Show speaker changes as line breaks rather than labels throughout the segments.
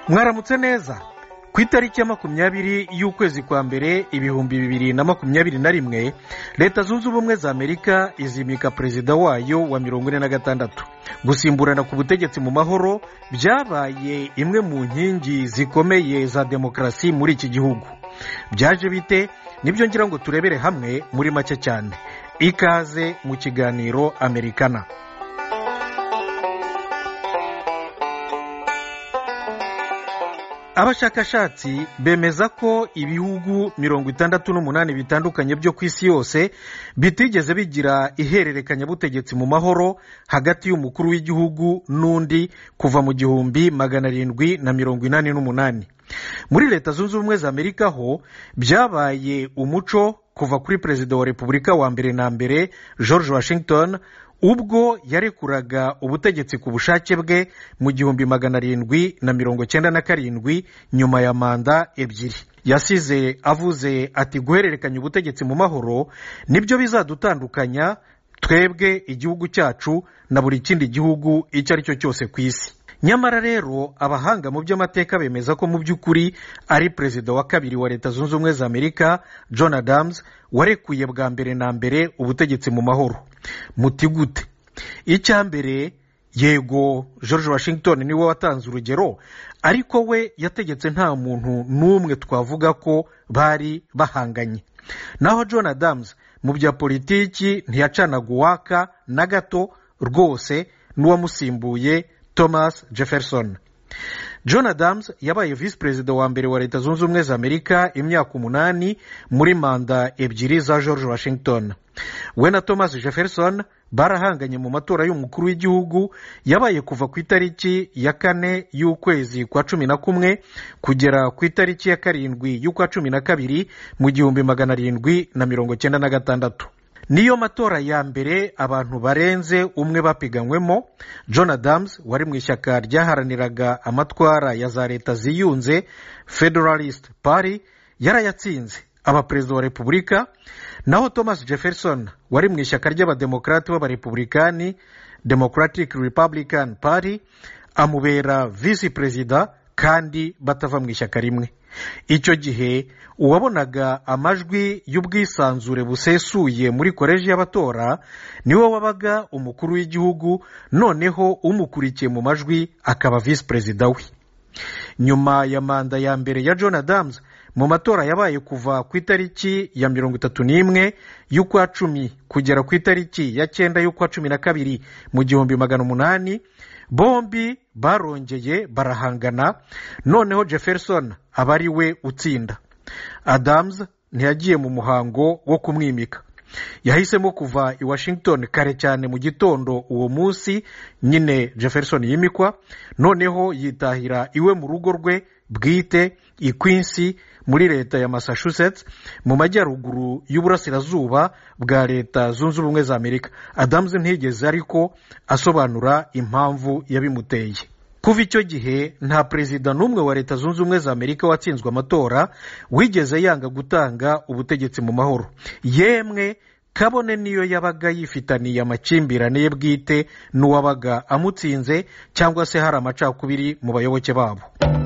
mwaramutse neza ku itariki ya 20 y'ukwezi kwa mbere 2021 leta zunze ubumwe za Amerika izimika perezida wayo wa 46. Gusimburana ku butegetsi mu mahoro byabaye imwe mu nkingi zikomeye za demokarasi muri iki gihugu. Byaje bite? Nibyo ngira ngo turebere hamwe muri make cyane. Ikaze mu kiganiro Amerikana. Abashakashatsi bemeza ko ibihugu 68 bitandukanye byo ku isi yose bitigeze bigira ihererekanya butegetsi mu mahoro hagati y'umukuru w'igihugu n'undi kuva mu 1788. Muri leta zunze ubumwe za Amerika ho byabaye umuco kuva kuri perezida wa Repubulika wa mbere na mbere George Washington ubwo yarekuraga ubutegetsi ku bushake bwe mu 1797 nyuma ya manda ebyiri. Yasize avuze ati guhererekanya ubutegetsi mu mahoro nibyo bizadutandukanya twebwe igihugu cyacu na buri kindi gihugu icyo ari cyo cyose ku isi. Nyamara rero abahanga mu by'amateka bemeza ko mu by'ukuri ari perezida wa kabiri wa leta zunze ubumwe za Amerika John Adams warekuye bwa mbere na mbere ubutegetsi mu mahoro. Muti gute? Icya mbere, yego George Washington niwe watanze urugero, ariko we yategetse nta muntu n'umwe twavuga ko bari bahanganye. Naho John Adams mu bya politiki ntiyacanaga uwaka na gato rwose n'uwamusimbuye Thomas Jefferson. John Adams yabaye vice perezida wa mbere wa leta zunze ubumwe za Amerika imyaka 8 muri manda ebyiri za George Washington. We na Thomas Jefferson barahanganye mu matora y'umukuru w'igihugu yabaye kuva ku itariki ya 4 y'ukwezi kwa 11 kugera ku itariki ya 7 y'ukwa 12 mu 1796. Niyo matora ya mbere abantu barenze umwe bapiganywemo. John Adams wari mu ishyaka ryaharaniraga amatwara ya za leta ziyunze Federalist Party yarayatsinze aba perezida wa Repubulika. Naho Thomas Jefferson wari mu ishyaka ry'abademokrati b'abarepublikani Democratic Republican Party amubera vice perezida kandi batava mu ishyaka rimwe. Icyo gihe uwabonaga amajwi y'ubwisanzure busesuye muri koleji y'abatora niwe wabaga umukuru w'igihugu, noneho umukurikiye mu majwi akaba vice perezida we. Nyuma ya manda ya mbere ya John Adams mu matora yabaye kuva ku itariki ya 31 y'ukwa 10 kugera ku itariki ya 9 y'ukwa 12 mu 1800, bombi barongeye barahangana, noneho Jefferson aba ari we utsinda. Adams ntiyagiye mu muhango wo kumwimika. Yahisemo kuva i Washington kare cyane mu gitondo uwo munsi nyine Jefferson yimikwa, noneho yitahira iwe mu rugo rwe bwite i Quincy muri leta ya Massachusetts mu majyaruguru y'uburasirazuba bwa leta zunze ubumwe za Amerika. Adams ntigeze ariko asobanura impamvu yabimuteye. Kuva icyo gihe nta perezida n'umwe wa leta zunze ubumwe za Amerika watsinzwe amatora wigeze yanga gutanga ubutegetsi mu mahoro. Yemwe kabone niyo yabaga yifitaniye amakimbirane ye bwite n'uwabaga amutsinze cyangwa se hari amacakubiri mu bayoboke babo.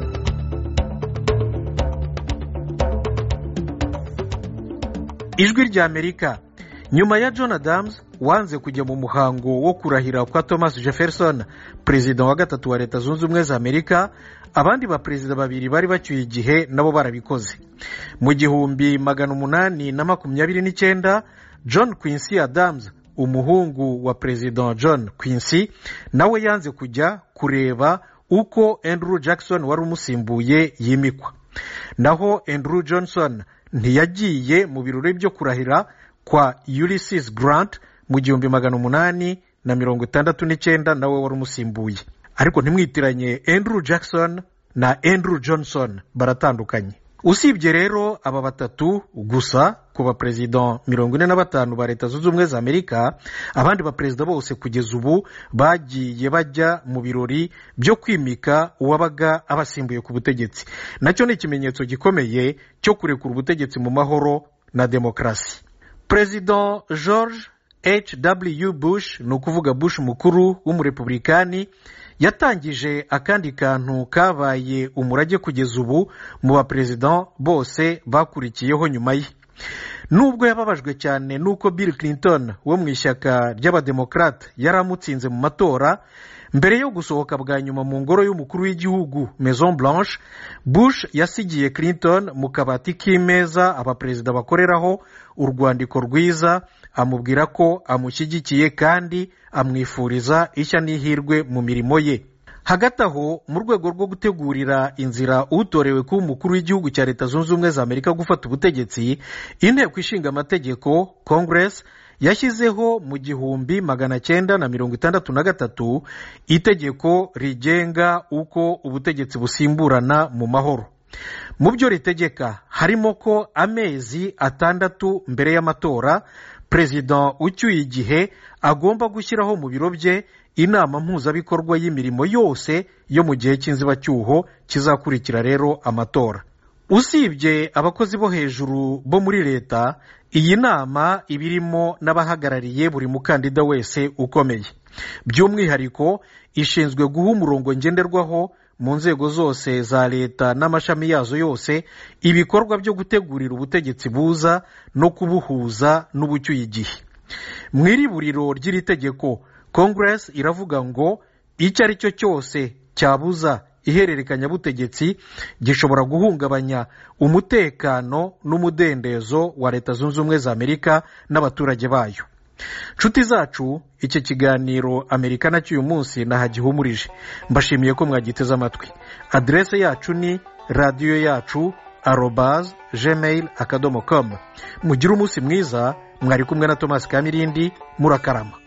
Ijwi rya Amerika. Nyuma ya John Adams wanze kujya mu muhango wo kurahira kwa Thomas Jefferson, perezida wa gatatu wa leta zunze ubumwe za Amerika, abandi ba perezida babiri bari bacyuye igihe nabo barabikoze. Mu 1829 John Quincy Adams, umuhungu wa perezida John Quincy, nawe yanze kujya kureba uko Andrew Jackson wari umusimbuye yimikwa. Naho Andrew Johnson ntiyagiye mu birori byo kurahira kwa Ulysses Grant mu 1869 nawe wari umusimbuye. Ariko ntimwitiranye Andrew Jackson na Andrew Johnson, baratandukanye. Usibye rero aba batatu gusa ku baperezida 45 ba leta zunze ubumwe za Amerika, abandi baperezida bose kugeza ubu bagiye bajya mu birori byo kwimika uwabaga abasimbuye ku butegetsi. Nacyo ni ikimenyetso gikomeye cyo kurekura ubutegetsi mu mahoro na demokarasi. Perezida George H.W. Bush ni ukuvuga Bush mukuru w'umurepublikani yatangije akandi kantu kabaye umurage kugeza ubu mu baperezida bose bakurikiyeho nyuma ye. Nubwo yababajwe cyane nuko Bill Clinton wo mu ishyaka ry'abademokrate yaramutsinze mu matora, mbere yo gusohoka bwa nyuma mu ngoro y'umukuru w'igihugu Maison Blanche, Bush yasigiye Clinton mu kabati k'imeza abaperezida bakoreraho urwandiko rwiza amubwira ko amushyigikiye kandi amwifuriza ishya n'ihirwe mu mirimo ye. Hagati aho, mu rwego rwo gutegurira inzira utorewe kuba umukuru w'igihugu cya Leta Zunze Ubumwe za Amerika gufata ubutegetsi, inteko ishinga amategeko Congress yashyizeho mu 1963 itegeko rigenga uko ubutegetsi busimburana mu mahoro. Mu byo ritegeka harimo ko amezi 6 mbere y'amatora perezida ucyuye igihe agomba gushyiraho mu biro bye inama mpuzabikorwa y'imirimo yose yo mu gihe cy'inzibacyuho kizakurikira rero amatora. Usibye abakozi bo hejuru bo muri leta, iyi nama ibirimo n'abahagarariye buri mukandida wese ukomeye. By'umwihariko ishinzwe guha umurongo ngenderwaho mu nzego zose za leta n'amashami yazo yose ibikorwa byo gutegurira ubutegetsi buza no kubuhuza n'ubucyuye igihe. Mu iriburiro ry'iri tegeko, Congress iravuga ngo icyo ari cyo cyose cyabuza ihererekanyabutegetsi gishobora guhungabanya umutekano n'umudendezo wa Leta Zunze Ubumwe za Amerika n'abaturage bayo. Nshuti zacu, iki kiganiro Amerikana cy'uyu munsi nahagihumurije. Mbashimiye ko mwagiteze amatwi. Adrese yacu ni radioyacu@gmail.com. Mugire umunsi mwiza. Mwari kumwe na Thomas Kamirindi. Murakarama.